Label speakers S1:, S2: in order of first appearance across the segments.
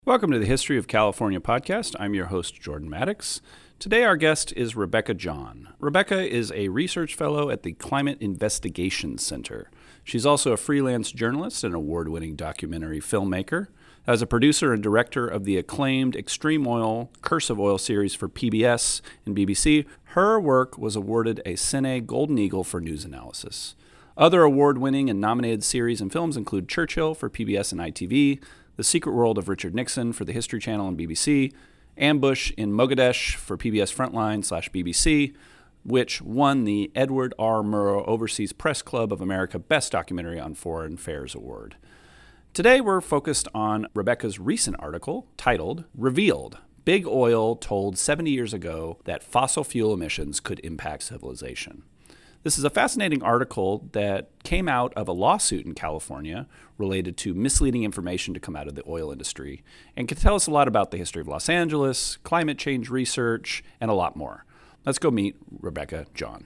S1: Welcome to the History of California podcast. I'm your host, Jordan Maddox. Today, our guest is Rebecca John. Rebecca is a research fellow at the Climate Investigation Center. She's also a freelance journalist and award-winning documentary filmmaker. As a producer and director of the acclaimed Extreme Oil, Curse of Oil series for PBS and BBC, her work was awarded a Cine Golden Eagle for news analysis. Other award-winning and nominated series and films include Churchill for PBS and ITV, The Secret World of Richard Nixon for the History Channel and BBC, Ambush in Mogadishu for PBS Frontline/BBC, which won the Edward R. Murrow Overseas Press Club of America Best Documentary on Foreign Affairs Award. Today we're focused on Rebecca's recent article titled Revealed: Big Oil Told 70 Years Ago That Fossil Fuel Emissions Could Impact Civilization. This is a fascinating article that came out of a lawsuit in California related to misleading information to come out of the oil industry and can tell us a lot about the history of Los Angeles, climate change research, and a lot more. Let's go meet Rebecca John.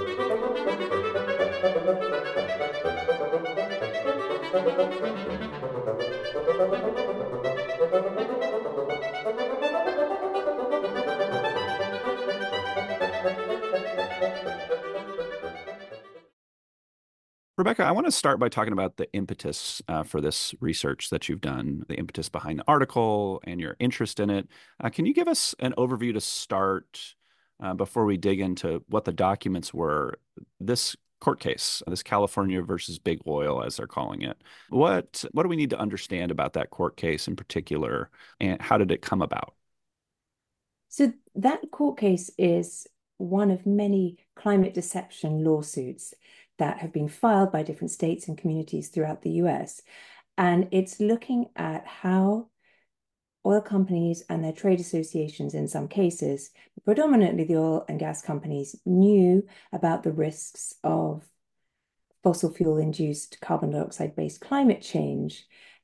S1: Rebecca, I want to start by talking about the impetus for this research that you've done, the impetus behind the article and your interest in it. Can you give us an overview to start before we dig into what the documents were? This court case, this California versus Big Oil, as they're calling it. What do we need to understand about that court case in particular, and how did it come about?
S2: So that court case is one of many climate deception lawsuits that have been filed by different states and communities throughout the US. And it's looking at how oil companies and their trade associations, in some cases, predominantly the oil and gas companies, knew about the risks of fossil fuel-induced carbon dioxide-based climate change,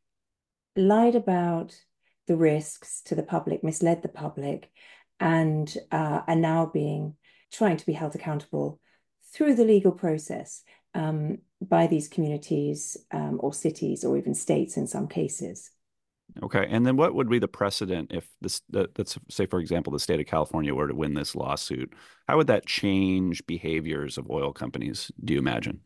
S2: lied about the risks to the public, misled the public, and are now trying to be held accountable through the legal process by these communities or cities or even states in some cases.
S1: Okay, and then what would be the precedent if let's say, for example, the state of California were to win this lawsuit? How would that change behaviors of oil companies, do you imagine?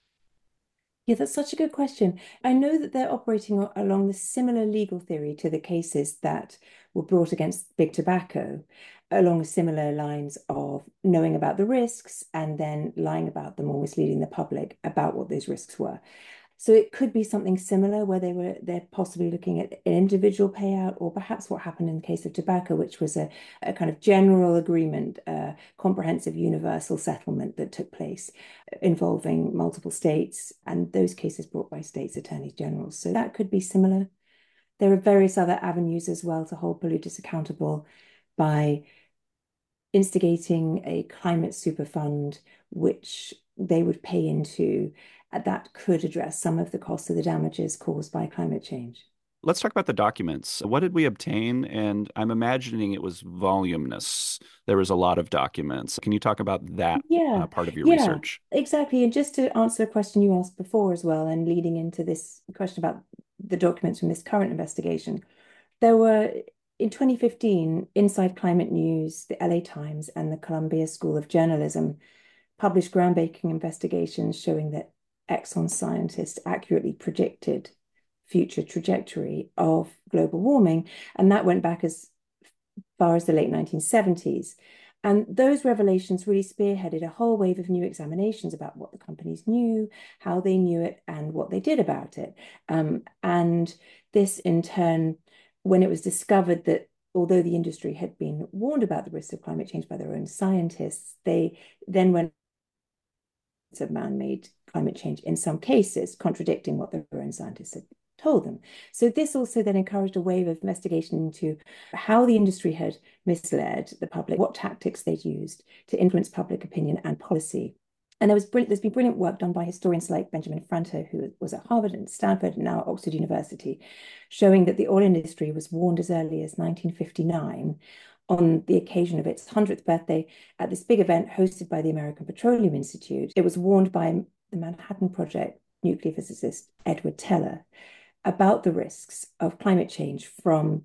S2: Yeah, that's such a good question. I know that they're operating along the similar legal theory to the cases that were brought against Big Tobacco, along similar lines of knowing about the risks and then lying about them or misleading the public about what those risks were. So it could be something similar where they're possibly looking at an individual payout, or perhaps what happened in the case of tobacco, which was a kind of general agreement, a comprehensive universal settlement that took place involving multiple states, and those cases brought by states' attorneys general. So that could be similar. There are various other avenues as well to hold polluters accountable by instigating a climate super fund, which they would pay into, that could address some of the cost of the damages caused by climate change.
S1: Let's talk about the documents. What did we obtain? And I'm imagining it was voluminous. There was a lot of documents. Can you talk about that
S2: Yeah,
S1: part of your
S2: yeah,
S1: research?
S2: exactly. And just to answer a question you asked before as well, and leading into this question about the documents from this current investigation, there were in 2015, Inside Climate News, the LA Times, and the Columbia School of Journalism published groundbreaking investigations showing that Exxon scientists accurately predicted future trajectory of global warming. And that went back as far as the late 1970s. And those revelations really spearheaded a whole wave of new examinations about what the companies knew, how they knew it, and what they did about it. And this, in turn, when it was discovered that although the industry had been warned about the risks of climate change by their own scientists, they then went to man-made climate change in some cases, contradicting what their own scientists had told them. So this also then encouraged a wave of investigation into how the industry had misled the public, what tactics they'd used to influence public opinion and policy. And there's been brilliant work done by historians like Benjamin Franto, who was at Harvard and Stanford and now at Oxford University, showing that the oil industry was warned as early as 1959 on the occasion of its 100th birthday at this big event hosted by the American Petroleum Institute. It was warned by the Manhattan Project nuclear physicist Edward Teller. about the risks of climate change from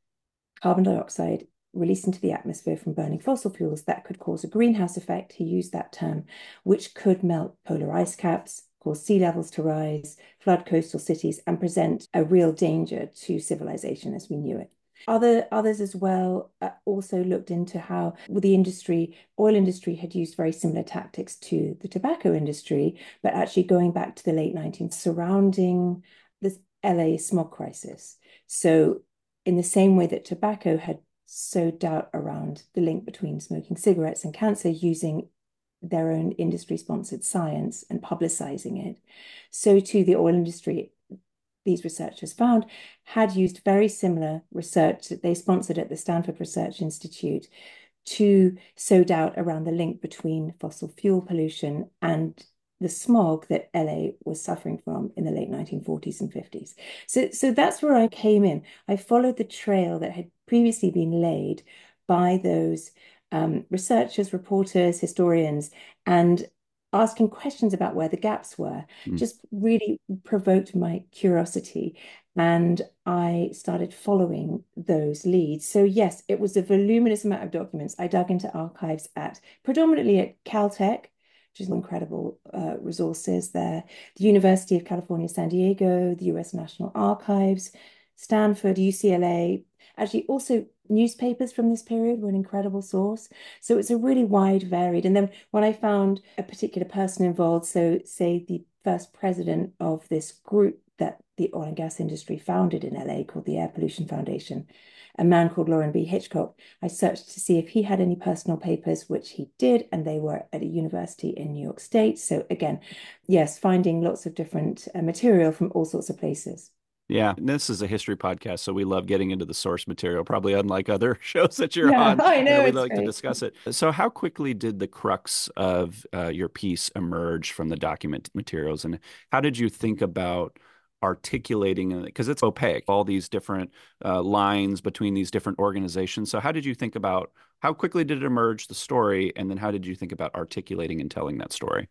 S2: carbon dioxide released into the atmosphere from burning fossil fuels that could cause a greenhouse effect, he used that term, which could melt polar ice caps, cause sea levels to rise, flood coastal cities, and present a real danger to civilization as we knew it. Others as well also looked into how the oil industry had used very similar tactics to the tobacco industry, but actually going back to the late 19th, surrounding this LA smog crisis. So in the same way that tobacco had sowed doubt around the link between smoking cigarettes and cancer using their own industry-sponsored science and publicizing it, so too the oil industry, these researchers found, had used very similar research that they sponsored at the Stanford Research Institute to sow doubt around the link between fossil fuel pollution and the smog that LA was suffering from in the late 1940s and 50s. So that's where I came in. I followed the trail that had previously been laid by those researchers, reporters, historians, and asking questions about where the gaps were just really provoked my curiosity. And I started following those leads. So yes, it was a voluminous amount of documents. I dug into archives predominantly at Caltech, which is incredible resources there, the University of California, San Diego, the US National Archives, Stanford, UCLA. Actually, also newspapers from this period were an incredible source. So it's a really wide, varied. And then when I found a particular person involved, so say the first president of this group that the oil and gas industry founded in LA called the Air Pollution Foundation, a man called Loren B. Hitchcock, I searched to see if he had any personal papers, which he did, and they were at a university in New York State. So again, yes, finding lots of different material from all sorts of places.
S1: Yeah, and this is a history podcast, so we love getting into the source material, probably unlike other shows that you're
S2: Yeah,
S1: on.
S2: I know,
S1: We
S2: it's
S1: like to
S2: great.
S1: discuss it. So, how quickly did the crux of your piece emerge from the document materials, and how did you think about articulating it? Because it's opaque, all these different lines between these different organizations. So, how did you think about how quickly did it emerge, the story, and then how did you think about articulating and telling that story?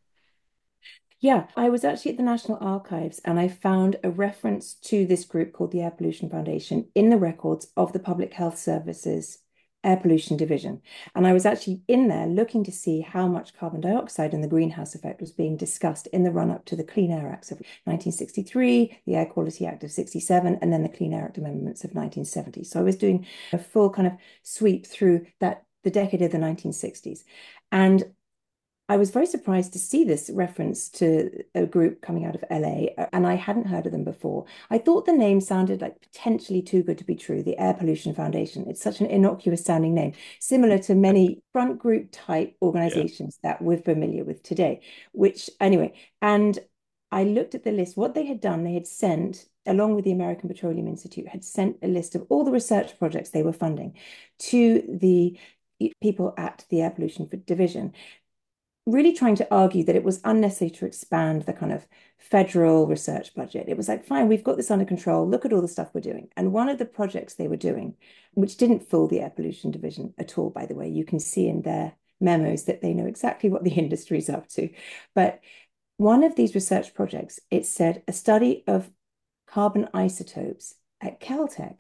S2: Yeah, I was actually at the National Archives and I found a reference to this group called the Air Pollution Foundation in the records of the Public Health Service's Air Pollution Division. And I was actually in there looking to see how much carbon dioxide and the greenhouse effect was being discussed in the run-up to the Clean Air Acts of 1963, the Air Quality Act of 67, and then the Clean Air Act amendments of 1970. So I was doing a full kind of sweep through the decade of the 1960s. And I was very surprised to see this reference to a group coming out of LA, and I hadn't heard of them before. I thought the name sounded like potentially too good to be true, the Air Pollution Foundation. It's such an innocuous sounding name, similar to many front group type
S1: Yeah.
S2: organizations that we're familiar with today, which anyway, and I looked at the list. What they had done, they had sent, along with the American Petroleum Institute, had sent a list of all the research projects they were funding to the people at the Air Pollution Division, really trying to argue that it was unnecessary to expand the kind of federal research budget. It was like, fine, we've got this under control. Look at all the stuff we're doing. And one of the projects they were doing, which didn't fool the Air Pollution Division at all, by the way, you can see in their memos that they know exactly what the industry is up to. But one of these research projects, it said a study of carbon isotopes at Caltech.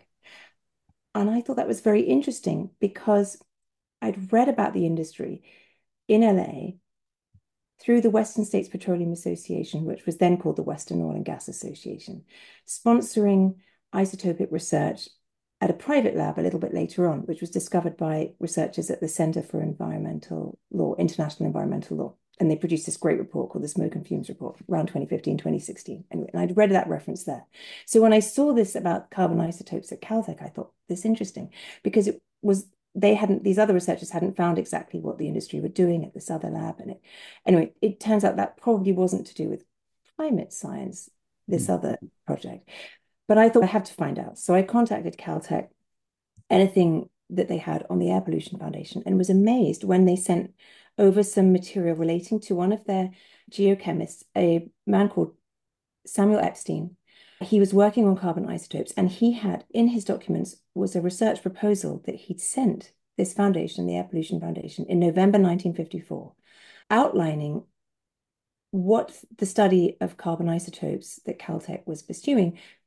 S2: And I thought that was very interesting because I'd read about the industry in LA through the Western States Petroleum Association, which was then called the Western Oil and Gas Association, sponsoring isotopic research at a private lab a little bit later on, which was discovered by researchers at the Center for Environmental Law, International Environmental Law. And they produced this great report called the Smoke and Fumes Report around 2015, 2016. Anyway, and I'd read that reference there. So when I saw this about carbon isotopes at Caltech, I thought, this is interesting because it was these other researchers hadn't found exactly what the industry were doing at this other lab. And anyway, it turns out that probably wasn't to do with climate science, this other project. But I thought I had to find out. So I contacted Caltech, anything that they had on the Air Pollution Foundation, and was amazed when they sent over some material relating to one of their geochemists, a man called Samuel Epstein. He was working on carbon isotopes, and he had in his documents was a research proposal that he'd sent this foundation, the Air Pollution Foundation, in November 1954, outlining what the study of carbon isotopes that Caltech was pursuing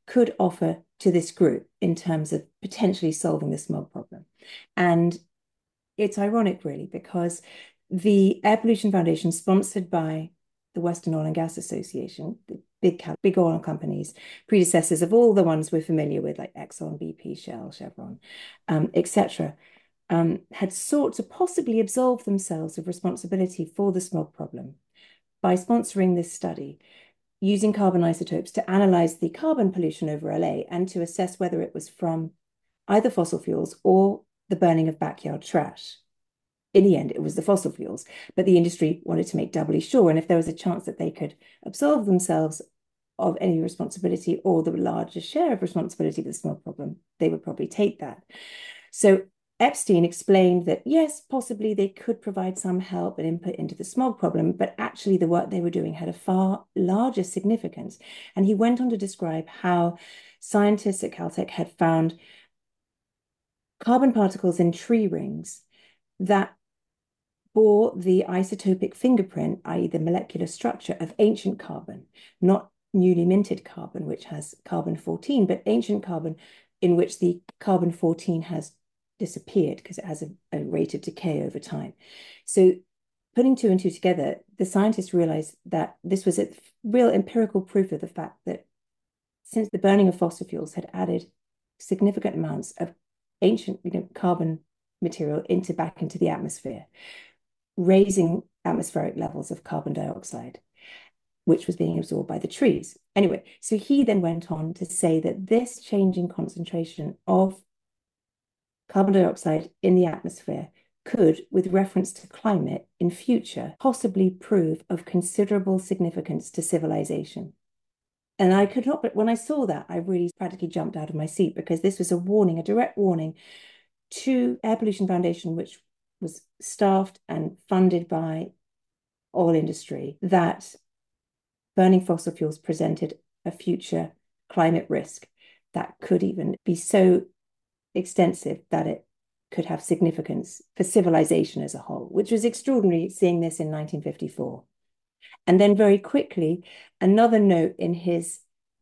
S2: could offer to this group in terms of potentially solving the smog problem. And it's ironic, really, because the Air Pollution Foundation, sponsored by the Western Oil and Gas Association, the big oil companies, predecessors of all the ones we're familiar with, like Exxon, BP, Shell, Chevron, etc., had sought to possibly absolve themselves of responsibility for the smog problem by sponsoring this study, using carbon isotopes to analyze the carbon pollution over LA and to assess whether it was from either fossil fuels or the burning of backyard trash. In the end, it was the fossil fuels, but the industry wanted to make doubly sure. And if there was a chance that they could absolve themselves of any responsibility or the larger share of responsibility for the smog problem, they would probably take that. So Epstein explained that, yes, possibly they could provide some help and input into the smog problem, but actually the work they were doing had a far larger significance. And he went on to describe how scientists at Caltech had found carbon particles in tree rings that bore the isotopic fingerprint, i.e. the molecular structure of ancient carbon, not newly minted carbon, which has carbon-14, but ancient carbon in which the carbon-14 has disappeared because it has a rate of decay over time. So putting two and two together, the scientists realized that this was a real empirical proof of the fact that since the burning of fossil fuels had added significant amounts of ancient carbon material back into the atmosphere, raising atmospheric levels of carbon dioxide, which was being absorbed by the trees. Anyway, so he then went on to say that this change in concentration of carbon dioxide in the atmosphere could, with reference to climate in future, possibly prove of considerable significance to civilization. And I could not, but when I saw that, I really practically jumped out of my seat, because this was a warning, a direct warning to Air Pollution Foundation, which was staffed and funded by oil industry, that burning fossil fuels presented a future climate risk that could even be so extensive that it could have significance for civilization as a whole, which was extraordinary, seeing this in 1954. And then very quickly, another note in his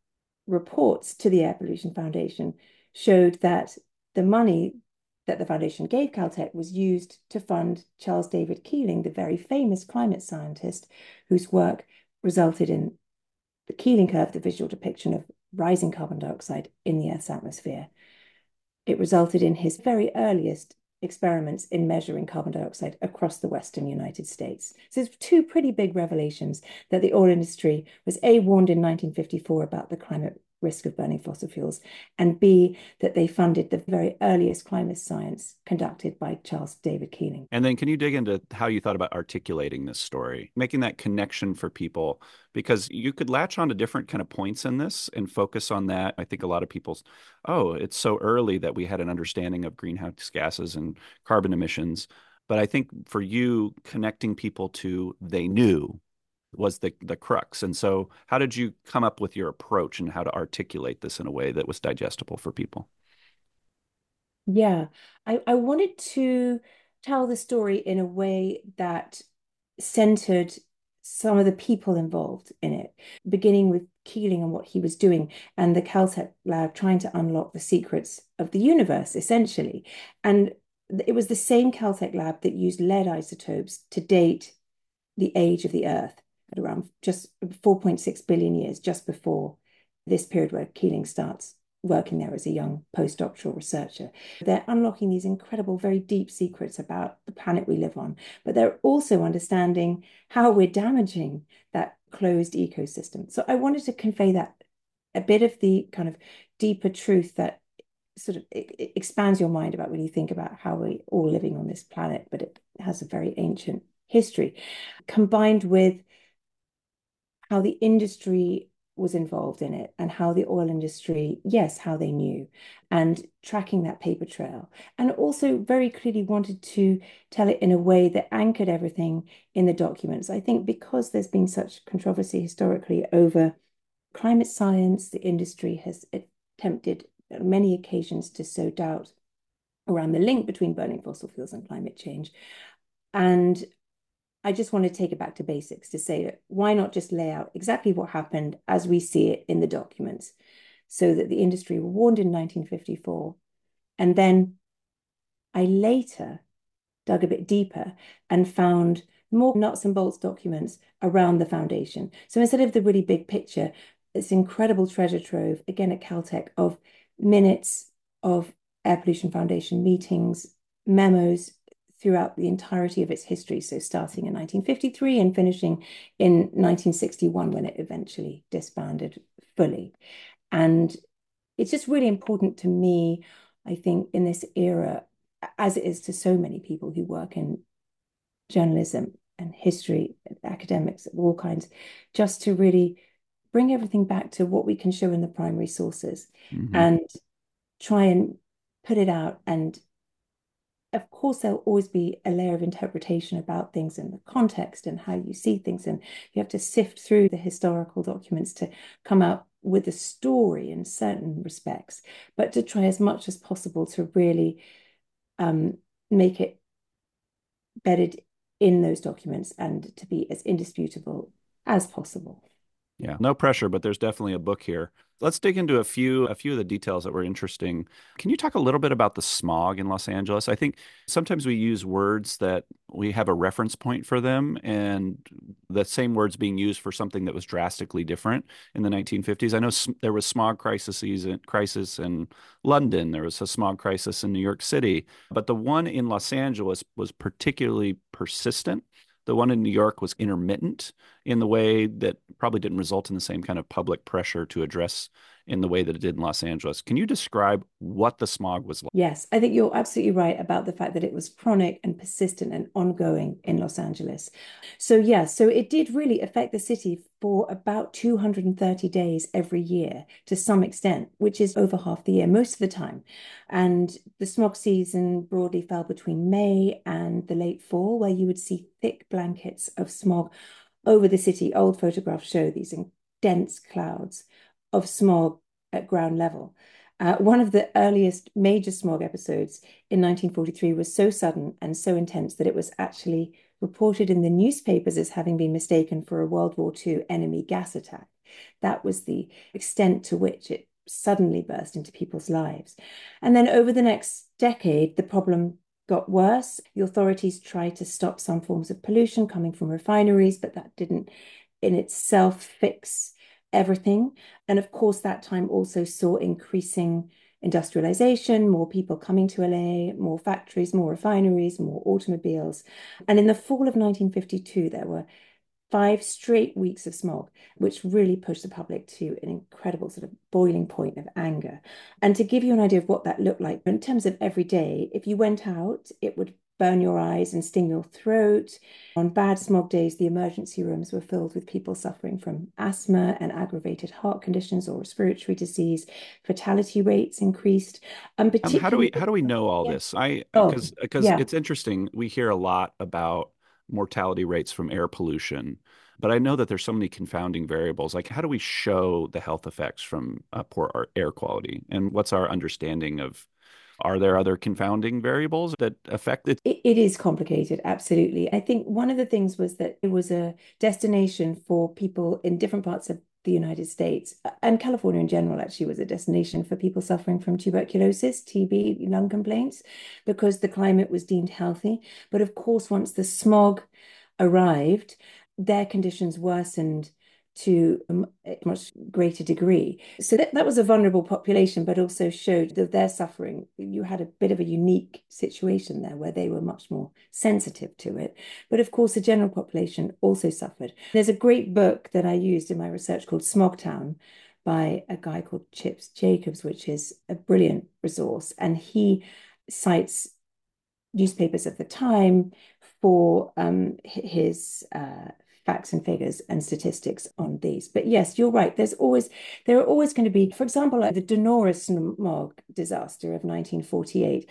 S2: reports to the Air Pollution Foundation showed that the money that the foundation gave Caltech was used to fund Charles David Keeling, the very famous climate scientist whose work resulted in the Keeling curve, the visual depiction of rising carbon dioxide in the Earth's atmosphere. It resulted in his very earliest experiments in measuring carbon dioxide across the Western United States. So it's two pretty big revelations that the oil industry was A, warned in 1954 about the climate risk of burning fossil fuels, and B, that they funded the very earliest climate science conducted by Charles David Keeling.
S1: And then can you dig into how you thought about articulating this story, making that connection for people? Because you could latch on to different kind of points in this and focus on that. I think a lot of people, oh, it's so early that we had an understanding of greenhouse gases and carbon emissions. But I think for you, connecting people to they knew was the crux. And so how did you come up with your approach and how to articulate this in a way that was digestible for people?
S2: Yeah, I wanted to tell the story in a way that centered some of the people involved in it, beginning with Keeling and what he was doing, and the Caltech lab trying to unlock the secrets of the universe, essentially. And it was the same Caltech lab that used lead isotopes to date the age of the Earth at around just 4.6 billion years, just before this period where Keeling starts working there as a young postdoctoral researcher. They're unlocking these incredible, very deep secrets about the planet we live on, but they're also understanding how we're damaging that closed ecosystem. So I wanted to convey that, a bit of the kind of deeper truth that sort of it expands your mind about when you think about how we're all living on this planet, but it has a very ancient history, combined with how the industry was involved in it and how the oil industry, yes, how they knew, and tracking that paper trail. And also very clearly wanted to tell it in a way that anchored everything in the documents. I think because there's been such controversy historically over climate science, the industry has attempted on many occasions to sow doubt around the link between burning fossil fuels and climate change. And I just want to take it back to basics to say that why not just lay out exactly what happened as we see it in the documents? so that the industry were warned in 1954. And then I later dug a bit deeper and found more nuts and bolts documents around the foundation. So instead of the really big picture, this incredible treasure trove, again at Caltech, of minutes of Air Pollution Foundation meetings, memos throughout the entirety of its history. So starting in 1953 and finishing in 1961 when it eventually disbanded fully. And it's just really important to me, I think, in this era, as it is to so many people who work in journalism and history, and academics of all kinds, just to really bring everything back to what we can show in the primary sources and try and put it out. And of course, there'll always be a layer of interpretation about things in the context and how you see things. And you have to sift through the historical documents to come out with a story in certain respects, but to try as much as possible to really make it bedded in those documents and to be as indisputable as possible.
S1: Yeah, no pressure, but there's definitely a book here. Let's dig into a few of the details that were interesting. Can you talk a little bit about the smog in Los Angeles? I think sometimes we use words that we have a reference point for them, and the same words being used for something that was drastically different in the 1950s. I know there was smog crisis in London. There was a smog crisis in New York City, but the one in Los Angeles was particularly persistent. The one in New York was intermittent in the way that probably didn't result in the same kind of public pressure to address in the way that it did in Los Angeles. Can you describe what the smog was like?
S2: Yes, I think you're absolutely right about the fact that it was chronic and persistent and ongoing in Los Angeles. So, yeah, so it did really affect the city for about 230 days every year to some extent, which is over half the year, most of the time. And the smog season broadly fell between May and the late fall, where you would see thick blankets of smog over the city. Old photographs show these dense clouds of smog at ground level. One of the earliest major smog episodes in 1943 was so sudden and so intense that it was actually reported in the newspapers as having been mistaken for a World War II enemy gas attack. That was the extent to which it suddenly burst into people's lives. And then over the next decade, the problem got worse. The authorities tried to stop some forms of pollution coming from refineries, but that didn't in itself fix everything. And of course, that time also saw increasing industrialization, more people coming to LA, more factories, more refineries, more automobiles. And in the fall of 1952, there were 5 straight weeks of smog, which really pushed the public to an incredible sort of boiling point of anger. And to give you an idea of what that looked like in terms of every day, if you went out, it would burn your eyes and sting your throat. On bad smog days, the emergency rooms were filled with people suffering from asthma and aggravated heart conditions or respiratory disease. Fatality rates increased. Particularly,
S1: How do we know all
S2: yeah.
S1: this? I
S2: Oh,
S1: because
S2: yeah.
S1: it's interesting. We hear a lot about mortality rates from air pollution, but I know that there's so many confounding variables. Like, how do we show the health effects from poor air quality? And what's our understanding of, are there other confounding variables that affect it?
S2: It is complicated, absolutely. I think one of the things was that it was a destination for people in different parts of the United States, and California in general actually was a destination for people suffering from tuberculosis, TB, lung complaints, because the climate was deemed healthy. But of course, once the smog arrived, their conditions worsened to a much greater degree. So that was a vulnerable population, but also showed that their suffering. You had a bit of a unique situation there where they were much more sensitive to it. But of course, the general population also suffered. There's a great book that I used in my research called Smogtown by a guy called Chips Jacobs, which is a brilliant resource. And he cites newspapers of the time for his facts and figures and statistics on these. But yes, you're right. There are always going to be, for example, like the Donora smog disaster of 1948.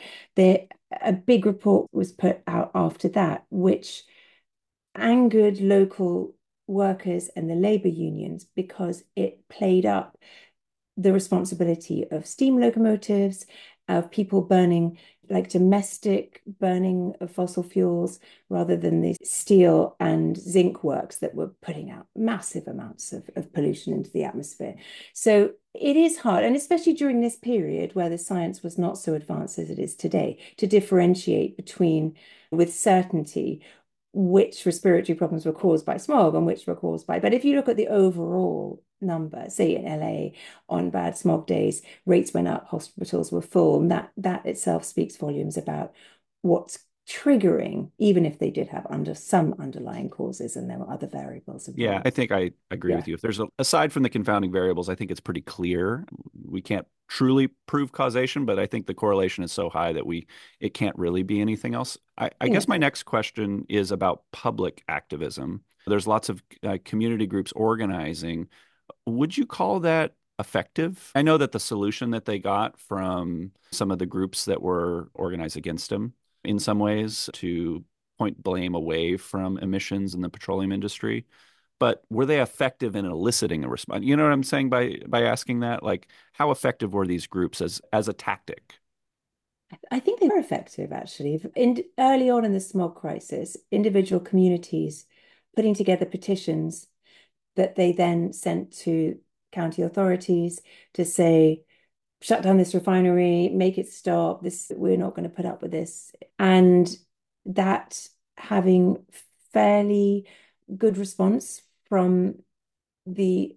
S2: A big report was put out after that, which angered local workers and the labor unions because it played up the responsibility of steam locomotives, of people burning like domestic burning of fossil fuels rather than the steel and zinc works that were putting out massive amounts of pollution into the atmosphere. So it is hard, and especially during this period where the science was not so advanced as it is today, to differentiate between, with certainty, which respiratory problems were caused by smog and which were caused by. But if you look at the overall number, say in LA, on bad smog days, rates went up, hospitals were full, and that itself speaks volumes about what's triggering, even if they did have some underlying causes and there were other variables
S1: Yeah,
S2: involved.
S1: I think I agree
S2: Yeah.
S1: with you. If there's aside from the confounding variables, I think it's pretty clear. We can't truly prove causation, but I think the correlation is so high that it can't really be anything else. I guess my
S2: Yes.
S1: next question is about public activism. There's lots of community groups organizing. Would you call that effective? I know that the solution that they got from some of the groups that were organized against them in some ways to point blame away from emissions in the petroleum industry, but were they effective in eliciting a response? You know what I'm saying by asking that? Like, how effective were these groups as a tactic?
S2: I think they were effective, actually. Early on in the smog crisis, individual communities putting together petitions that they then sent to county authorities to say, shut down this refinery, make it stop. This, we're not going to put up with this. And that having fairly good response from the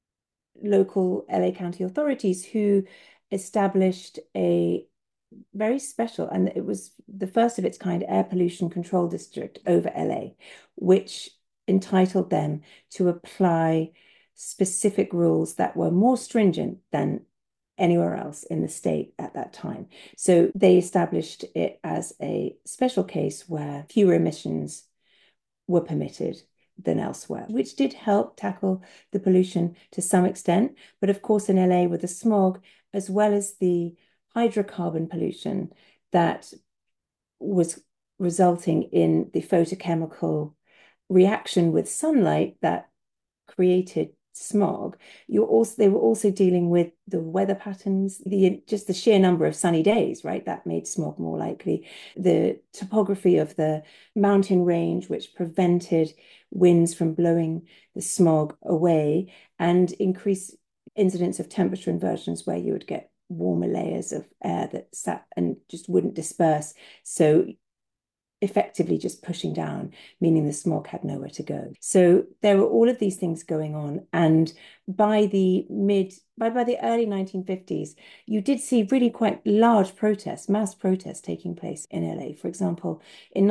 S2: local LA County authorities, who established a very special, and it was the first of its kind, air pollution control district over LA, which entitled them to apply specific rules that were more stringent than anywhere else in the state at that time. So they established it as a special case where fewer emissions were permitted than elsewhere, which did help tackle the pollution to some extent. But of course, in LA, with the smog, as well as the hydrocarbon pollution that was resulting in the photochemical reaction with sunlight that created smog, they were also dealing with the weather patterns, just the sheer number of sunny days, right? That made smog more likely. The topography of the mountain range, which prevented winds from blowing the smog away and increased incidence of temperature inversions, where you would get warmer layers of air that sat and just wouldn't disperse. So effectively just pushing down, meaning the smog had nowhere to go. So there were all of these things going on. And by the early 1950s, you did see really quite large protests, mass protests taking place in LA. For example, in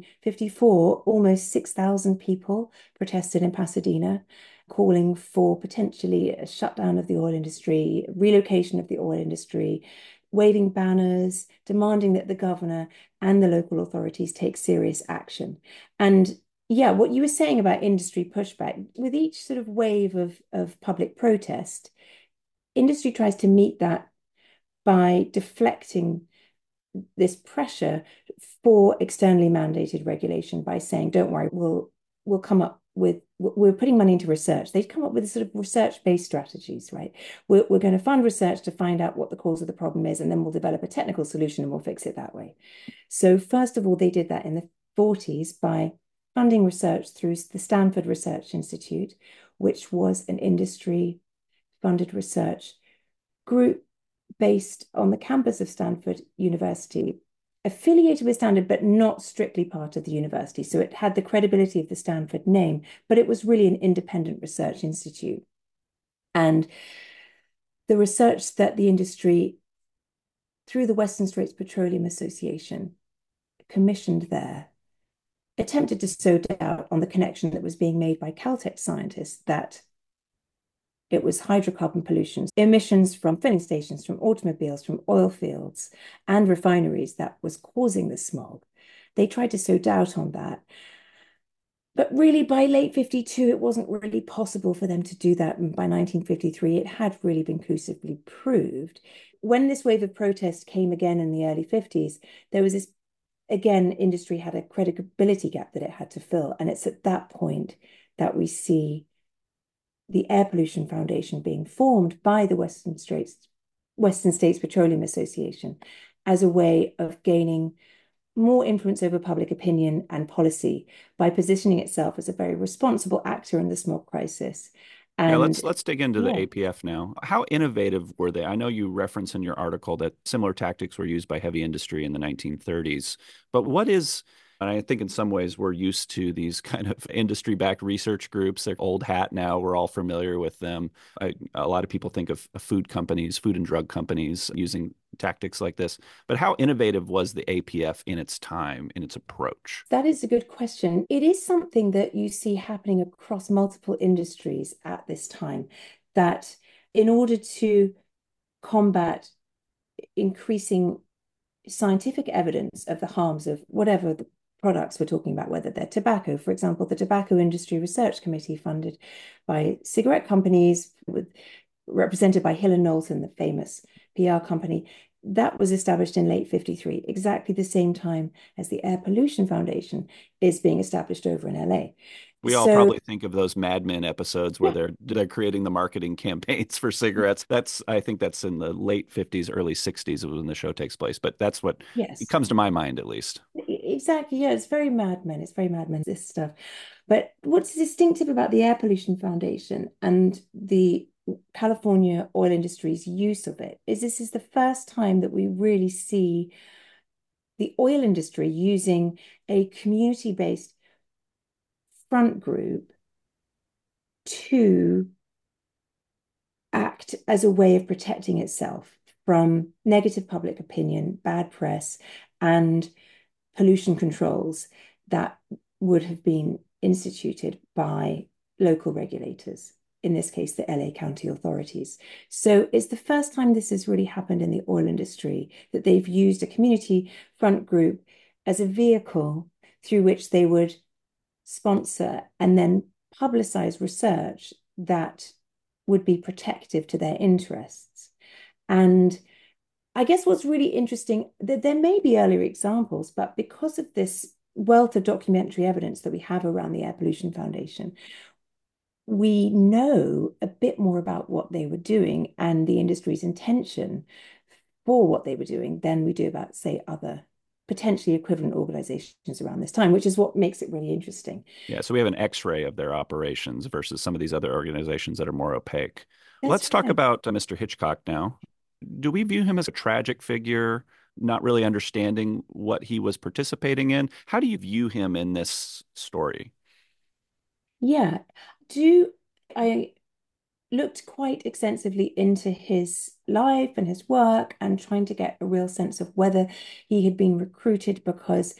S2: 1954, almost 6,000 people protested in Pasadena, calling for potentially a shutdown of the oil industry, relocation of the oil industry, waving banners, demanding that the governor and the local authorities take serious action. And yeah, what you were saying about industry pushback, with each sort of wave of public protest, industry tries to meet that by deflecting this pressure for externally mandated regulation by saying, don't worry, we'll come up with, we're putting money into research. They'd come up with sort of research-based strategies, right? We're going to fund research to find out what the cause of the problem is, and then we'll develop a technical solution and we'll fix it that way. So first of all, they did that in the 40s by funding research through the Stanford Research Institute, which was an industry-funded research group based on the campus of Stanford University, affiliated with Stanford, but not strictly part of the university. So it had the credibility of the Stanford name, but it was really an independent research institute. And the research that the industry, through the Western States Petroleum Association, commissioned there, attempted to sow doubt on the connection that was being made by Caltech scientists that it was hydrocarbon pollution, emissions from filling stations, from automobiles, from oil fields and refineries that was causing the smog. They tried to sow doubt on that. But really, by late 52, it wasn't really possible for them to do that. And by 1953, it had really been conclusively proved. When this wave of protest came again in the early 50s, there was this, again, industry had a credibility gap that it had to fill. And it's at that point that we see the Air Pollution Foundation being formed by the Western States Petroleum Association as a way of gaining more influence over public opinion and policy by positioning itself as a very responsible actor in the smog crisis
S1: Yeah,
S2: And
S1: let's dig into the
S2: yeah,
S1: APF now. How innovative were they? I know you reference in your article that similar tactics were used by heavy industry in the 1930s, but what is, and I think in some ways we're used to these kind of industry-backed research groups. They're old hat now. We're all familiar with them. A lot of people think of food companies, food and drug companies using tactics like this. But how innovative was the APF in its time, in its approach?
S2: that is a good question. It is something that you see happening across multiple industries at this time, that in order to combat increasing scientific evidence of the harms of whatever the products we're talking about, whether they're tobacco, for example, the Tobacco Industry Research Committee, funded by cigarette companies, represented by Hill and Knowlton, the famous PR company, that was established in late 53, exactly the same time as the Air Pollution Foundation is being established over in LA.
S1: We all
S2: So
S1: probably think of those Mad Men episodes where
S2: yeah,
S1: they're creating the marketing campaigns for cigarettes. That's I think that's in the late 50s, early 60s when the show takes place. But that's what it
S2: yes,
S1: comes to my mind at least.
S2: exactly. Yeah, it's very Mad Men. It's very Mad Men, this stuff. But what's distinctive about the Air Pollution Foundation and the California oil industry's use of it is this is the first time that we really see the oil industry using a community-based front group to act as a way of protecting itself from negative public opinion, bad press, and pollution controls that would have been instituted by local regulators, in this case, the LA County authorities. So it's the first time this has really happened in the oil industry, that they've used a community front group as a vehicle through which they would sponsor and then publicize research that would be protective to their interests. And I guess what's really interesting, that there may be earlier examples, but because of this wealth of documentary evidence that we have around the Air Pollution Foundation, we know a bit more about what they were doing and the industry's intention for what they were doing than we do about, say, other potentially equivalent organizations around this time, which is what makes it really interesting.
S1: Yeah, so we have an X-ray of their operations versus some of these other organizations that are more opaque.
S2: That's
S1: Let's talk
S2: right.
S1: about Mr. Hitchcock now. Do we view him as a tragic figure, not really understanding what he was participating in? How do you view him in this story?
S2: Yeah. Do I looked quite extensively into his life and his work and trying to get a real sense of whether he had been recruited because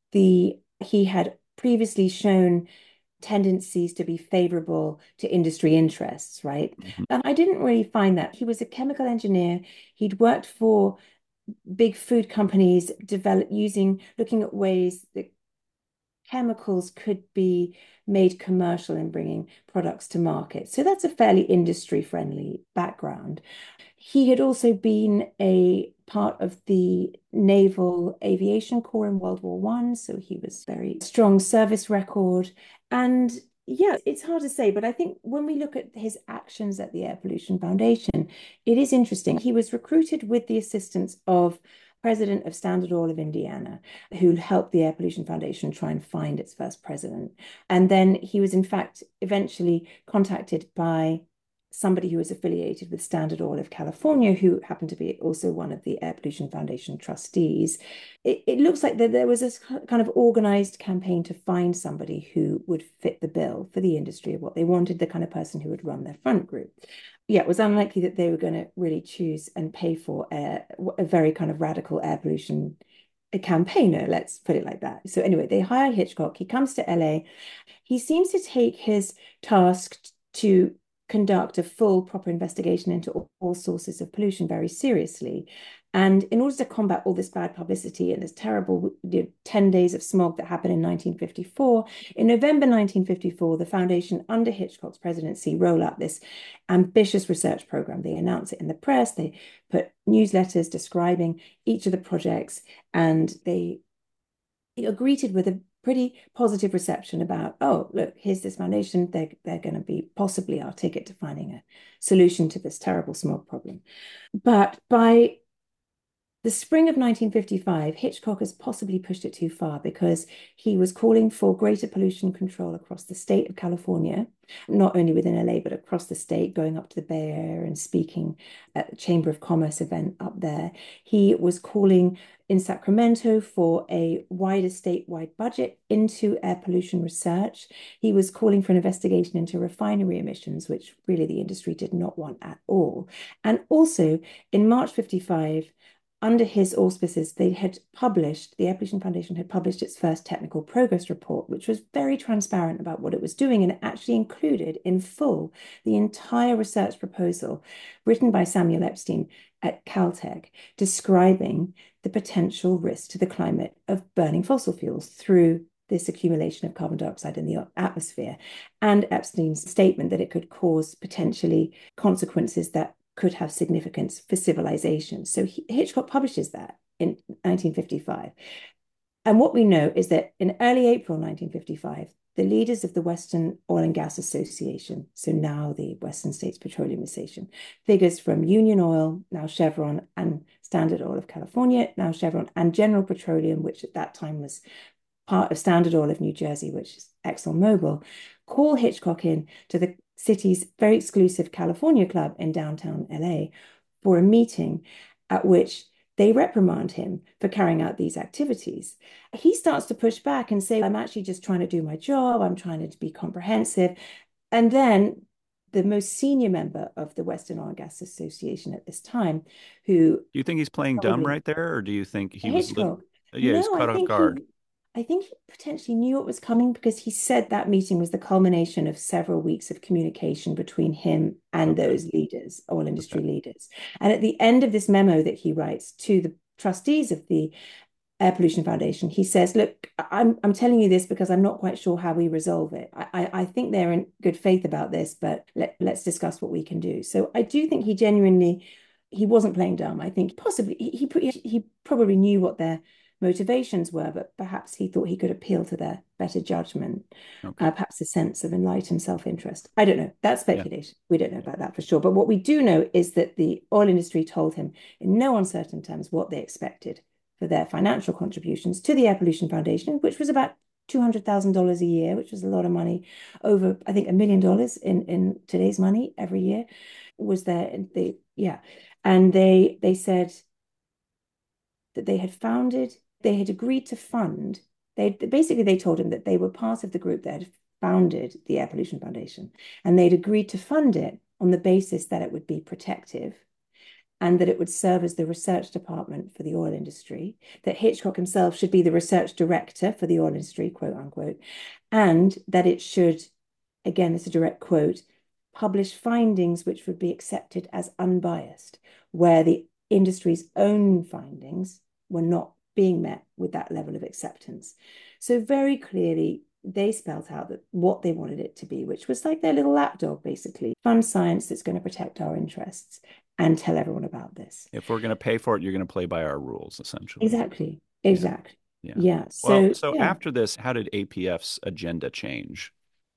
S2: he had previously shown tendencies to be favorable to industry interests, right?
S1: Mhm.
S2: And I didn't really find that. He was a chemical engineer. He'd worked for big food companies, looking at ways that chemicals could be made commercial in bringing products to market. So that's a fairly industry friendly background. He had also been a part of the Naval Aviation Corps in World War One, so he was very strong service record. And yeah, it's hard to say, but I think when we look at his actions at the Air Pollution Foundation, it is interesting. He was recruited with the assistance of president of Standard Oil of Indiana, who helped the Air Pollution Foundation try and find its first president. And then he was, in fact, eventually contacted by somebody who was affiliated with Standard Oil of California, who happened to be also one of the Air Pollution Foundation trustees. It looks like there was this kind of organized campaign to find somebody who would fit the bill for the industry of what they wanted, the kind of person who would run their front group. Yeah, it was unlikely that they were going to really choose and pay for a very kind of radical air pollution a campaigner, let's put it like that. So anyway, they hire Hitchcock. He comes to LA. He seems to take his task to conduct a full, proper investigation into all sources of pollution very seriously. And in order to combat all this bad publicity and this terrible 10 days of smog that happened in 1954, in November 1954, the foundation, under Hitchcock's presidency, roll out this ambitious research program. They announce it in the press, they put newsletters describing each of the projects, and they are greeted with a pretty positive reception about, oh, look, here's this foundation. They're going to be possibly our ticket to finding a solution to this terrible smog problem. But by The spring of 1955, Hitchcock has possibly pushed it too far because he was calling for greater pollution control across the state of California, not only within LA, but across the state, going up to the Bay Area and speaking at the Chamber of Commerce event up there. He was calling in Sacramento for a wider statewide budget into air pollution research. He was calling for an investigation into refinery emissions, which really the industry did not want at all. And also in March 55, under his auspices, the Air Pollution Foundation had published its first technical progress report, which was very transparent about what it was doing, and it actually included in full the entire research proposal written by Samuel Epstein at Caltech, describing the potential risk to the climate of burning fossil fuels through this accumulation of carbon dioxide in the atmosphere, and Epstein's statement that it could cause potentially consequences that could have significance for civilization. So Hitchcock publishes that in 1955. And what we know is that in early April 1955, the leaders of the Western Oil and Gas Association, so now the Western States Petroleum Association, figures from Union Oil, now Chevron, and Standard Oil of California, now Chevron, and General Petroleum, which at that time was part of Standard Oil of New Jersey, which is ExxonMobil, call Hitchcock in to the city's very exclusive California Club in downtown LA for a meeting at which they reprimand him for carrying out these activities. He starts to push back and say, I'm actually just trying to do my job. I'm trying to be comprehensive. And then the most senior member of the Western Oil and Gas Association at this time, who
S1: Do you think he's playing dumb right there, or do you think he was
S2: Hitchcock,
S1: yeah, he's
S2: no,
S1: caught off guard?
S2: I think he potentially knew it was coming because he said that meeting was the culmination of several weeks of communication between him and
S1: Okay.
S2: those leaders, oil industry
S1: Okay.
S2: leaders. And at the end of this memo that he writes to the trustees of the Air Pollution Foundation, he says, look, I'm telling you this because I'm not quite sure how we resolve it. I think they're in good faith about this, but let's discuss what we can do. So I do think he genuinely, he wasn't playing dumb. I think possibly he probably knew what their motivations were, but perhaps he thought he could appeal to their better judgment,
S1: Okay.
S2: perhaps a sense of enlightened self-interest. I don't know. That's
S1: Yeah.
S2: speculation. We don't know about that for sure. But what we do know is that the oil industry told him in no uncertain terms what they expected for their financial contributions to the Air Pollution Foundation, which was about $200,000 a year, which was a lot of money, over, I think, $1 million in today's money every year was there. And they said that they had agreed to fund. They told him that they were part of the group that had founded the Air Pollution Foundation, and they'd agreed to fund it on the basis that it would be protective and that it would serve as the research department for the oil industry, that Hitchcock himself should be the research director for the oil industry, quote unquote, and that it should, again, it's a direct quote, publish findings which would be accepted as unbiased, where the industry's own findings were not being met with that level of acceptance. So very clearly, they spelt out that what they wanted it to be, which was like their little lapdog, basically, fund science that's going to protect our interests and tell everyone about this.
S1: If we're going to pay for it, you're going to play by our rules, essentially.
S2: Exactly.
S1: Yeah.
S2: Exactly.
S1: Yeah.
S2: Yeah.
S1: Well,
S2: So,
S1: so
S2: yeah.
S1: after this, how did APF's agenda change?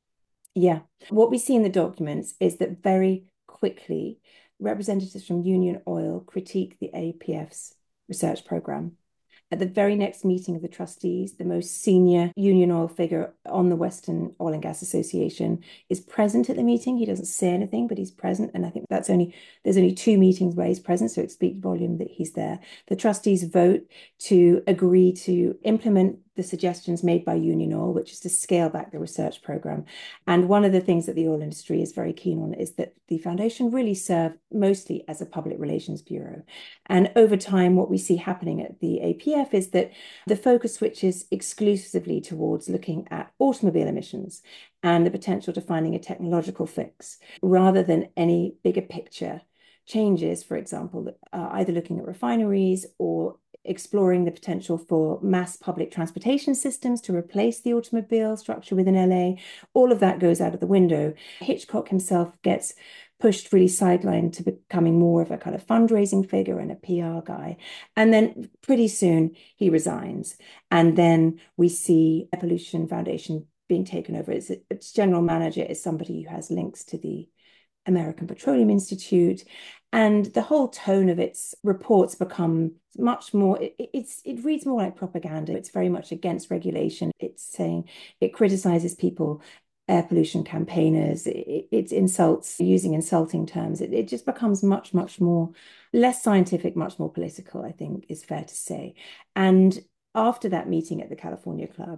S2: Yeah. What we see in the documents is that very quickly, representatives from Union Oil critique the APF's research program. At the very next meeting of the trustees, the most senior Union Oil figure on the Western Oil and Gas Association is present at the meeting. He doesn't say anything, but he's present. And I think there's only 2 meetings where he's present, so it speaks volume that he's there. The trustees vote to agree to implement the suggestions made by Union Oil, which is to scale back the research program. And one of the things that the oil industry is very keen on is that the foundation really serve mostly as a public relations bureau. And over time, what we see happening at the APF is that the focus switches exclusively towards looking at automobile emissions and the potential to finding a technological fix rather than any bigger picture changes, for example, either looking at refineries or exploring the potential for mass public transportation systems to replace the automobile structure within LA. All of that goes out of the window. Hitchcock himself gets pushed really sidelined to becoming more of a kind of fundraising figure and a PR guy. And then pretty soon he resigns. And then we see Air Pollution Foundation being taken over. Its general manager is somebody who has links to the American Petroleum Institute. And the whole tone of its reports become much more, it reads more like propaganda. It's very much against regulation. It's saying it criticizes people, air pollution campaigners. It insults, using insulting terms. It just becomes much, much more, less scientific, much more political, I think is fair to say. And after that meeting at the California Club,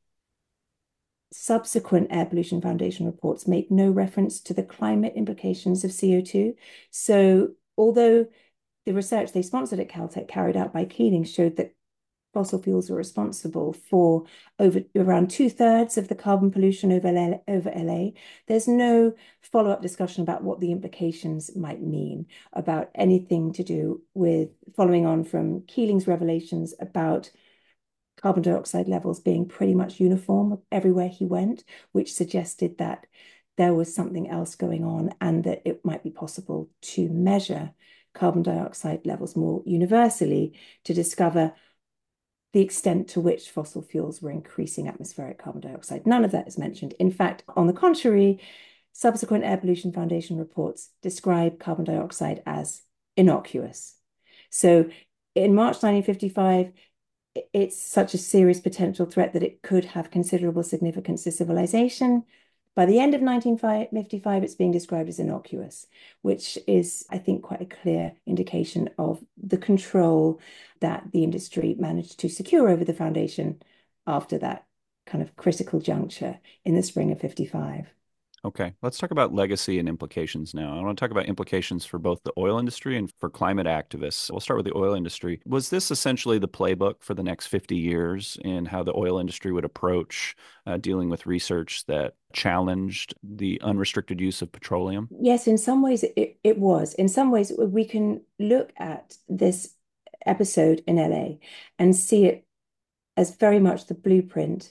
S2: subsequent Air Pollution Foundation reports make no reference to the climate implications of CO2. So although the research they sponsored at Caltech carried out by Keeling showed that fossil fuels were responsible for around 2/3 of the carbon pollution over LA, there's no follow-up discussion about what the implications might mean, about anything to do with following on from Keeling's revelations about carbon dioxide levels being pretty much uniform everywhere he went, which suggested that there was something else going on and that it might be possible to measure carbon dioxide levels more universally to discover the extent to which fossil fuels were increasing atmospheric carbon dioxide. None of that is mentioned. In fact, on the contrary, subsequent Air Pollution Foundation reports describe carbon dioxide as innocuous. So in March 1955, it's such a serious potential threat that it could have considerable significance to civilization. By the end of 1955, it's being described as innocuous, which is, I think, quite a clear indication of the control that the industry managed to secure over the foundation after that kind of critical juncture in the spring of 55.
S1: Okay, let's talk about legacy and implications now. I want to talk about implications for both the oil industry and for climate activists. We'll start with the oil industry. Was this essentially the playbook for the next 50 years in how the oil industry would approach dealing with research that challenged the unrestricted use of petroleum?
S2: Yes, in some ways it was. In some ways, we can look at this episode in LA and see it as very much the blueprint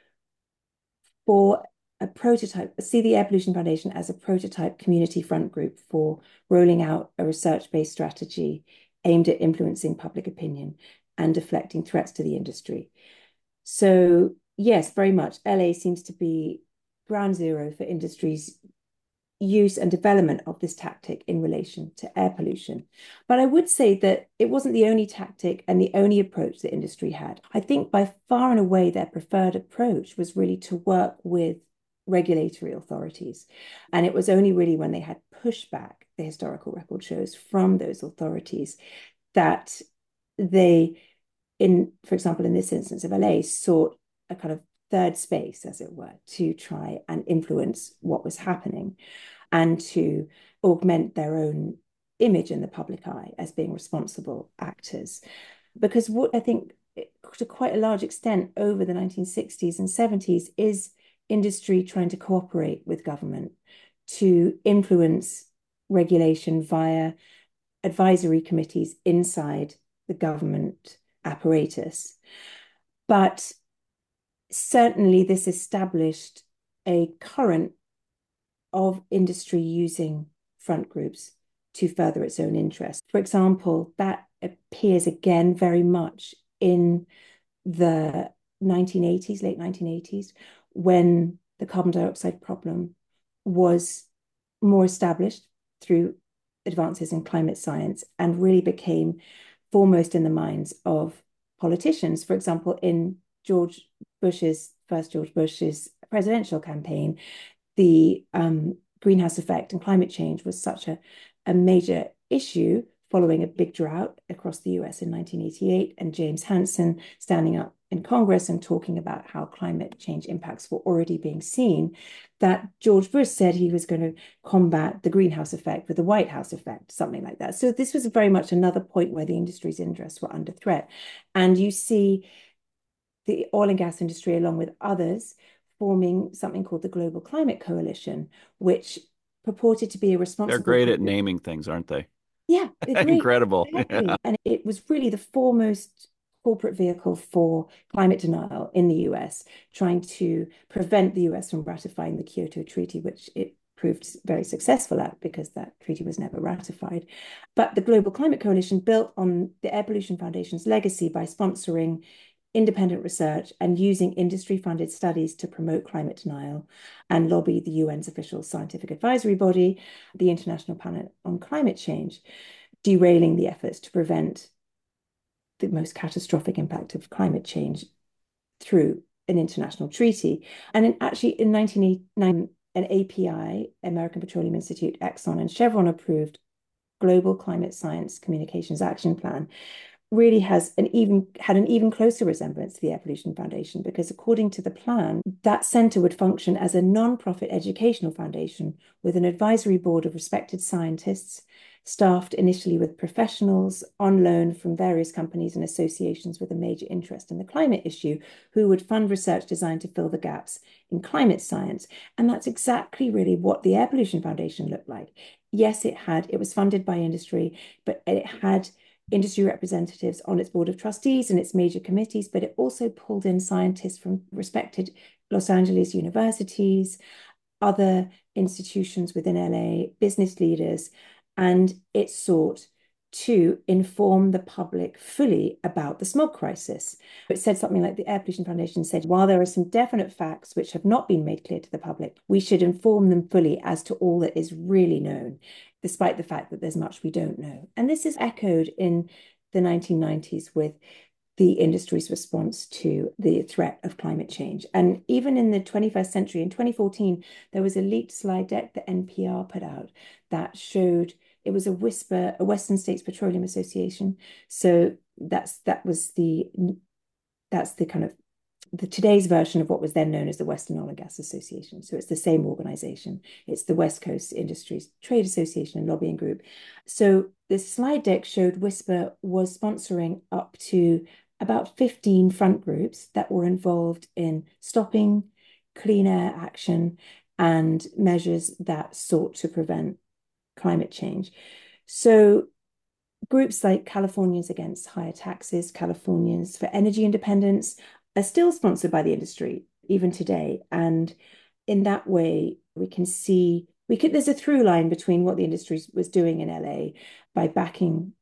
S2: for a prototype, see the Air Pollution Foundation as a prototype community front group for rolling out a research-based strategy aimed at influencing public opinion and deflecting threats to the industry. So yes, very much. LA seems to be ground zero for industry's use and development of this tactic in relation to air pollution. But I would say that it wasn't the only tactic and the only approach the industry had. I think by far and away their preferred approach was really to work with regulatory authorities. And it was only really when they had pushback, the historical record shows, from those authorities that they, for example, in this instance of LA, sought a kind of third space, as it were, to try and influence what was happening and to augment their own image in the public eye as being responsible actors. Because what I think to quite a large extent over the 1960s and 70s is industry trying to cooperate with government to influence regulation via advisory committees inside the government apparatus. But certainly this established a current of industry using front groups to further its own interests. For example, that appears again very much in the 1980s, late 1980s, when the carbon dioxide problem was more established through advances in climate science and really became foremost in the minds of politicians. For example, in George Bush's presidential campaign, the greenhouse effect and climate change was such a major issue following a big drought across the US in 1988, and James Hansen standing up in Congress and talking about how climate change impacts were already being seen, that George Bush said he was going to combat the greenhouse effect with the White House effect, something like that. So this was very much another point where the industry's interests were under threat. And you see the oil and gas industry, along with others, forming something called the Global Climate Coalition, which purported to be a responsible...
S1: They're great at naming things, aren't they?
S2: Yeah,
S1: incredible.
S2: Exactly.
S1: Yeah.
S2: And it was really the foremost corporate vehicle for climate denial in the US, trying to prevent the US from ratifying the Kyoto Treaty, which it proved very successful at because that treaty was never ratified. But the Global Climate Coalition built on the Air Pollution Foundation's legacy by sponsoring independent research and using industry-funded studies to promote climate denial and lobby the UN's official scientific advisory body, the International Panel on Climate Change, derailing the efforts to prevent the most catastrophic impact of climate change through an international treaty. And actually, in 1989, an API, American Petroleum Institute, Exxon, and Chevron approved Global Climate Science Communications Action Plan, really had an even closer resemblance to the Evolution Foundation, because according to the plan, that center would function as a non-profit educational foundation with an advisory board of respected scientists, staffed initially with professionals on loan from various companies and associations with a major interest in the climate issue, who would fund research designed to fill the gaps in climate science. And that's exactly really what the Evolution Foundation looked like. Yes, it was funded by industry, but it had industry representatives on its board of trustees and its major committees, but it also pulled in scientists from respected Los Angeles universities, other institutions within LA, business leaders, and it sought to inform the public fully about the smog crisis. It said something like the Air Pollution Foundation said, while there are some definite facts which have not been made clear to the public, we should inform them fully as to all that is really known, despite the fact that there's much we don't know. And this is echoed in the 1990s with the industry's response to the threat of climate change. And even in the 21st century, in 2014, there was a leaked slide deck that NPR put out that showed, it was a WSPA, a Western States Petroleum Association. So that's the kind of the today's version of what was then known as the Western Oil and Gas Association. So it's the same organization. It's the West Coast Industries Trade Association and Lobbying Group. So this slide deck showed WSPA was sponsoring up to about 15 front groups that were involved in stopping clean air action and measures that sought to prevent climate change. So groups like Californians Against Higher Taxes, Californians for Energy Independence, are still sponsored by the industry even today. And in that way, we can see, there's a through line between what the industry was doing in LA by backing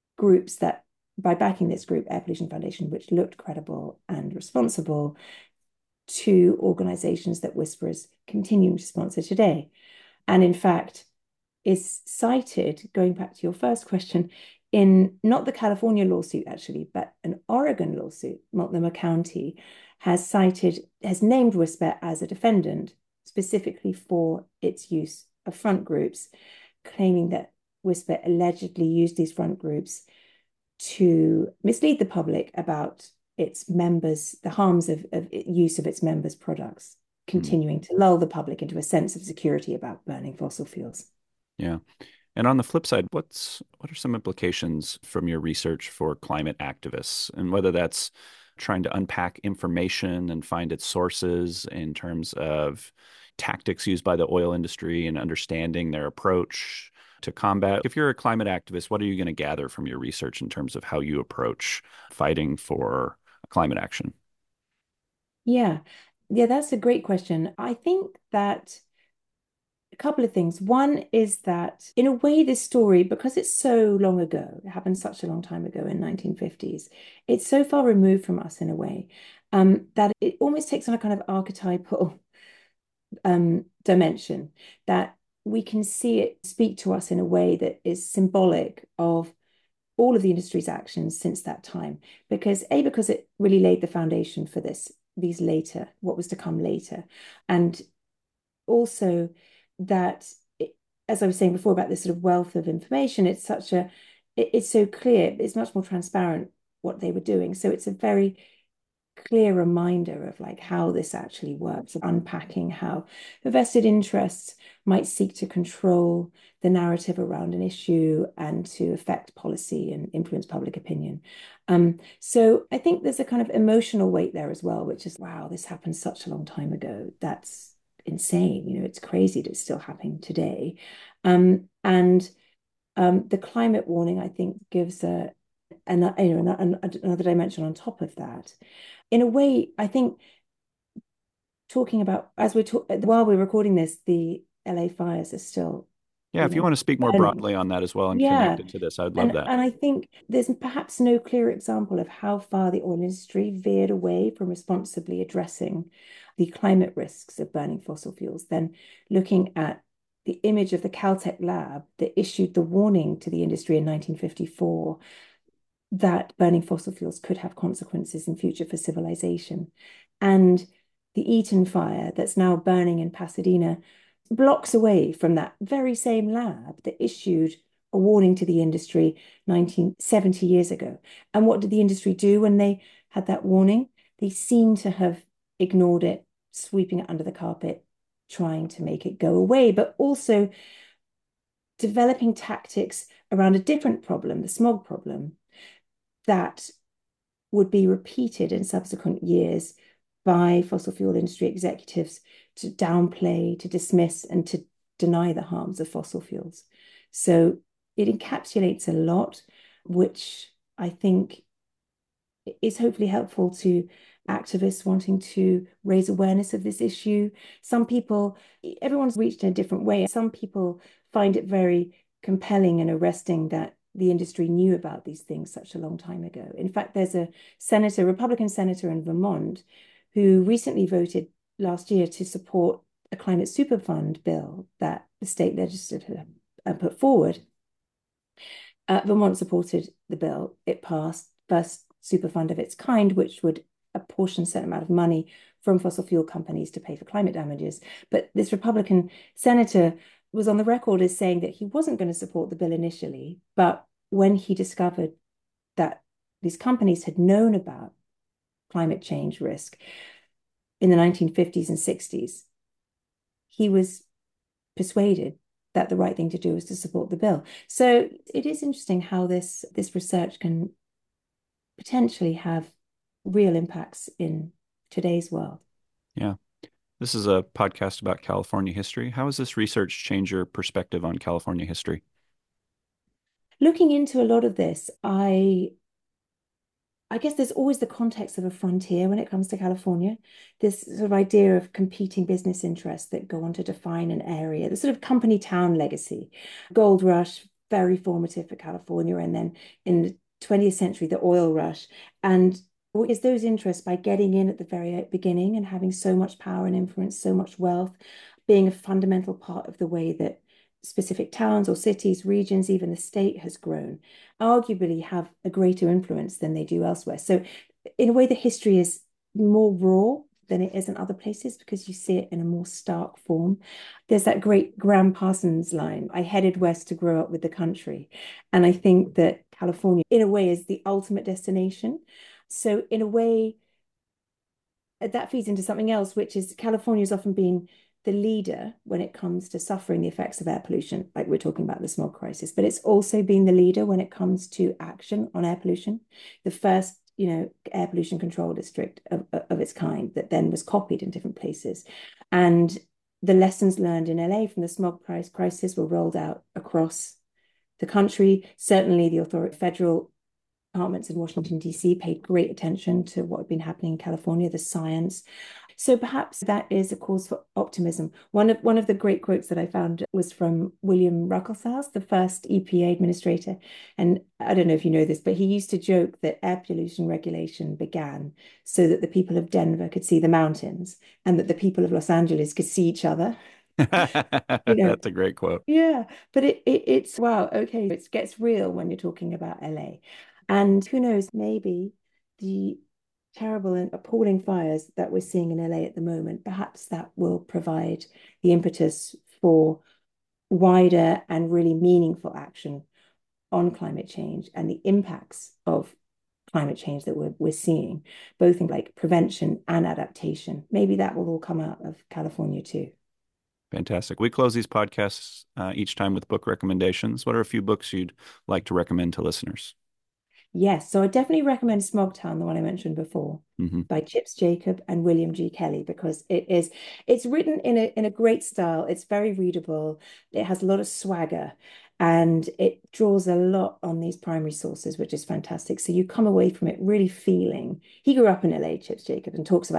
S2: this group, Air Pollution Foundation, which looked credible and responsible, to organizations that WSPA is continuing to sponsor today. And in fact, is cited, going back to your first question, in not the California lawsuit actually, but an Oregon lawsuit. Multnomah County has named WSPA as a defendant specifically for its use of front groups, claiming that WSPA allegedly used these front groups to mislead the public about its members, the harms of use of its members' products, continuing to lull the public into a sense of security about burning fossil fuels.
S1: Yeah. And on the flip side, what are some implications from your research for climate activists, and whether that's trying to unpack information and find its sources in terms of tactics used by the oil industry and understanding their approach to combat? If you're a climate activist, what are you going to gather from your research in terms of how you approach fighting for climate action?
S2: Yeah, that's a great question. I think that a couple of things. One is that, in a way, this story, because it's so long ago, it happened such a long time ago in 1950s, it's so far removed from us in a way, that it almost takes on a kind of archetypal dimension, that we can see it speak to us in a way that is symbolic of all of the industry's actions since that time. Because it really laid the foundation for what was to come later. And also that, as I was saying before about this sort of wealth of information, it's so clear, it's much more transparent what they were doing. So it's a very clear reminder of like how this actually works, of unpacking how the vested interests might seek to control the narrative around an issue and to affect policy and influence public opinion. So I think there's a kind of emotional weight there as well, which is, wow, this happened such a long time ago. That's insane. It's crazy that it's still happening today. And the climate warning, I think, gives another dimension on top of that. In a way, I think, talking about, while we're recording this, the LA fires are still
S1: Yeah, if you want to speak more
S2: burning.
S1: broadly on that as well and connect
S2: Yeah.
S1: it to this, I'd love
S2: And
S1: that.
S2: and I think there's perhaps no clearer example of how far the oil industry veered away from responsibly addressing the climate risks of burning fossil fuels than looking at the image of the Caltech lab that issued the warning to the industry in 1954 that burning fossil fuels could have consequences in future for civilization. And the Eaton fire that's now burning in Pasadena blocks away from that very same lab that issued a warning to the industry 1970 years ago. And what did the industry do when they had that warning? They seem to have ignored it, sweeping it under the carpet, trying to make it go away, but also developing tactics around a different problem, the smog problem, that would be repeated in subsequent years by fossil fuel industry executives to downplay, to dismiss, and to deny the harms of fossil fuels. So it encapsulates a lot, which I think is hopefully helpful to activists wanting to raise awareness of this issue. Some people, everyone's reached in a different way. Some people find it very compelling and arresting that the industry knew about these things such a long time ago. In fact, there's a senator, Republican senator in Vermont, who recently voted last year to support a climate super fund bill that the state legislature put forward. Vermont supported the bill. It passed, first super fund of its kind, which would apportion a certain amount of money from fossil fuel companies to pay for climate damages. But this Republican senator was on the record as saying that he wasn't going to support the bill initially, but when he discovered that these companies had known about climate change risk in the 1950s and 60s, he was persuaded that the right thing to do was to support the bill. So it is interesting how this research can potentially have real impacts in today's world.
S1: Yeah. This is a podcast about California history. How has this research changed your perspective on California history?
S2: Looking into a lot of this, I guess there's always the context of a frontier when it comes to California. This sort of idea of competing business interests that go on to define an area, the sort of company town legacy. Gold rush, very formative for California. And then in the 20th century, the oil rush. And what is those interests by getting in at the very beginning and having so much power and influence, so much wealth, being a fundamental part of the way that specific towns or cities, regions, even the state has grown, arguably have a greater influence than they do elsewhere. So in a way, the history is more raw than it is in other places because you see it in a more stark form. There's that great Graham Parsons line, I headed west to grow up with the country. And I think that California, in a way, is the ultimate destination. So in a way, that feeds into something else, which is California has often been the leader when it comes to suffering the effects of air pollution, like we're talking about the smog crisis, but it's also been the leader when it comes to action on air pollution. The first, air pollution control district of its kind that then was copied in different places. And the lessons learned in LA from the smog crisis were rolled out across the country. Certainly the federal departments in Washington, D.C. paid great attention to what had been happening in California, the science. So perhaps that is a cause for optimism. One of the great quotes that I found was from William Ruckelshaus, the first EPA administrator. And I don't know if you know this, but he used to joke that air pollution regulation began so that the people of Denver could see the mountains and that the people of Los Angeles could see each other. You know,
S1: That's a great quote.
S2: yeah, but it's wow, okay, it gets real when you're talking about LA. And who knows, maybe the terrible and appalling fires that we're seeing in LA at the moment, perhaps that will provide the impetus for wider and really meaningful action on climate change and the impacts of climate change that we're seeing, both in like prevention and adaptation. Maybe that will all come out of California too.
S1: Fantastic. We close these podcasts each time with book recommendations. What are a few books you'd like to recommend to listeners?
S2: Yes, so I definitely recommend Smogtown, the one I mentioned before,
S1: Hmm.
S2: by Chips Jacob and William G. Kelly, because it's written in a great style. It's very readable. It has a lot of swagger and it draws a lot on these primary sources, which is fantastic. So you come away from it really feeling. He grew up in LA, Chips Jacob, and talks about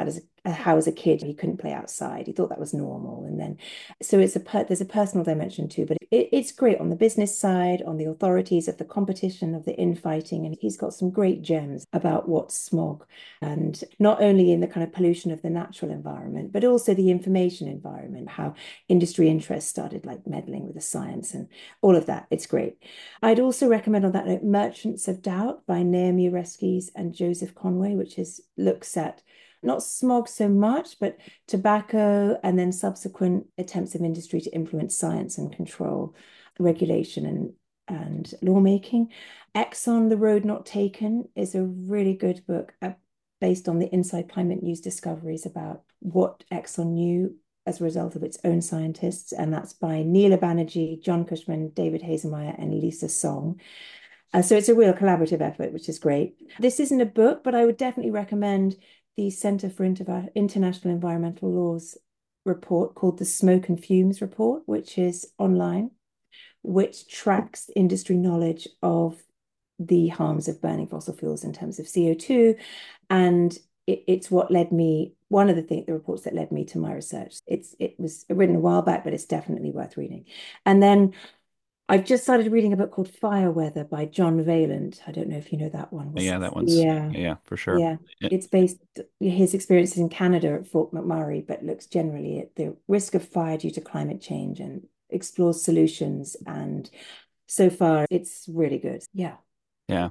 S2: how as a kid he couldn't play outside. He thought that was normal. And then, so there's a personal dimension too, but it's great on the business side, on the authorities of the competition, of the infighting. And he's got some great gems about what's smog, and not only in the kind of pollution of the natural environment, but also the information environment, how industry interests started like meddling with the science and all of that. It's great. I'd also recommend on that note, Merchants of Doubt by Naomi Oreskes and Joseph Conway, which looks at not smog so much, but tobacco and then subsequent attempts of industry to influence science and control regulation and lawmaking. Exxon, The Road Not Taken is a really good book based on the Inside Climate News discoveries about what Exxon knew as a result of its own scientists. And that's by Neela Banerjee, John Cushman, David Hazelmeyer, and Lisa Song. So it's a real collaborative effort, which is great. This isn't a book, but I would definitely recommend the Center for International Environmental Law's report called the Smoke and Fumes Report, which is online, which tracks industry knowledge of the harms of burning fossil fuels in terms of CO2. And it's what led me, one of the reports that led me to my research. It was written a while back, but it's definitely worth reading. And then I've just started reading a book called Fire Weather by John Vaillant. I don't know if you know that one.
S1: Yeah, that one's, yeah, for sure.
S2: Yeah. It's based his experiences in Canada at Fort McMurray, but looks generally at the risk of fire due to climate change and explores solutions. And so far, it's really good. Yeah.
S1: Yeah.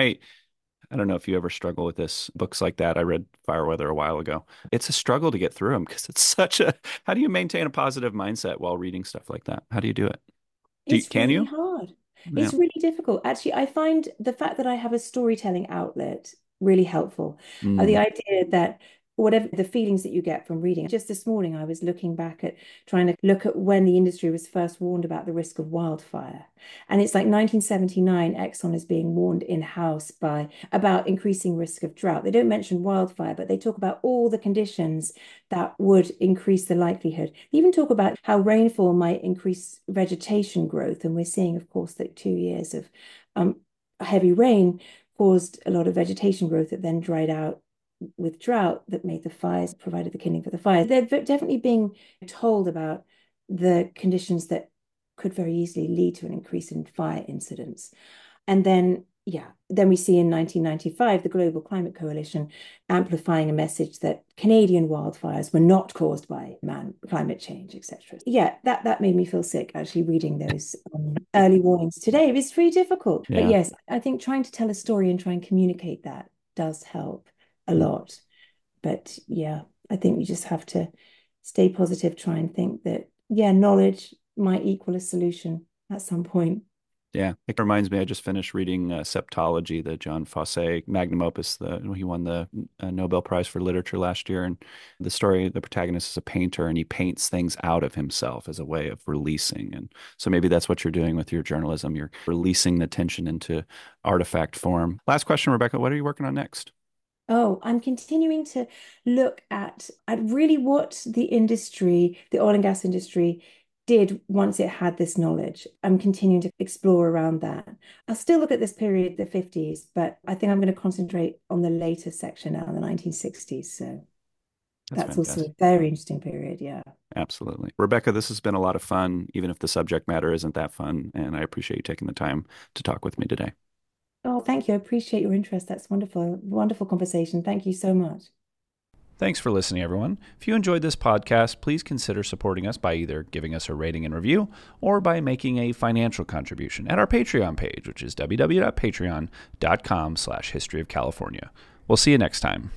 S1: I don't know if you ever struggle with this, books like that. I read Fire Weather a while ago. It's a struggle to get through them because it's how do you maintain a positive mindset while reading stuff like that? How do you do it? Can
S2: Really
S1: you?
S2: hard.
S1: Yeah.
S2: It's really difficult. Actually, I find the fact that I have a storytelling outlet really helpful. The idea that whatever the feelings that you get from reading. Just this morning, I was looking back at trying to look at when the industry was first warned about the risk of wildfire. And it's like 1979, Exxon is being warned in-house about increasing risk of drought. They don't mention wildfire, but they talk about all the conditions that would increase the likelihood. They even talk about how rainfall might increase vegetation growth. And we're seeing, of course, that 2 years of heavy rain caused a lot of vegetation growth that then dried out with drought, that made the fires, provided the kindling for the fires. They're definitely being told about the conditions that could very easily lead to an increase in fire incidents. And then we see in 1995 the Global Climate Coalition amplifying a message that Canadian wildfires were not caused by climate change, etc. Yeah, that made me feel sick actually reading those early warnings today. It's pretty difficult.
S1: Yeah.
S2: But yes, I think trying to tell a story and try and communicate that does help a lot. But yeah, I think you just have to stay positive, try and think that, knowledge might equal a solution at some point.
S1: Yeah, it reminds me, I just finished reading Septology, the John Fosse magnum opus. He won the Nobel Prize for Literature last year. And the story, the protagonist is a painter and he paints things out of himself as a way of releasing. And so maybe that's what you're doing with your journalism. You're releasing the tension into artifact form. Last question, Rebecca, what are you working on next?
S2: Oh, I'm continuing to look at really what the industry, the oil and gas industry, did once it had this knowledge. I'm continuing to explore around that. I'll still look at this period, the 50s, but I think I'm going to concentrate on the later section now, the 1960s. So that's also a very interesting period. Yeah.
S1: Absolutely. Rebecca, this has been a lot of fun, even if the subject matter isn't that fun. And I appreciate you taking the time to talk with me today.
S2: Oh, thank you. I appreciate your interest. That's wonderful. Wonderful conversation. Thank you so much.
S1: Thanks for listening, everyone. If you enjoyed this podcast, please consider supporting us by either giving us a rating and review or by making a financial contribution at our Patreon page, which is www.patreon.com/historyofcalifornia. We'll see you next time.